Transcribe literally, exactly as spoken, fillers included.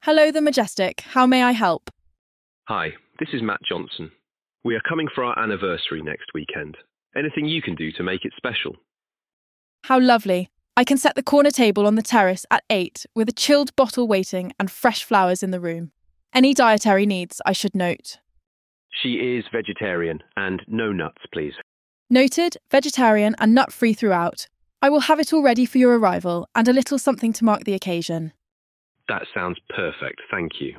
Hello, The Majestic. How may I help? Hi, this is Matt Johnson. We are coming for our anniversary next weekend. Anything you can do to make it special? How lovely. I can set the corner table on the terrace at eight with a chilled bottle waiting and fresh flowers in the room. Any dietary needs, I should note. She is vegetarian and no nuts, please. Noted, vegetarian and nut-free throughout. I will have it all ready for your arrival and a little something to mark the occasion. That sounds perfect, thank you.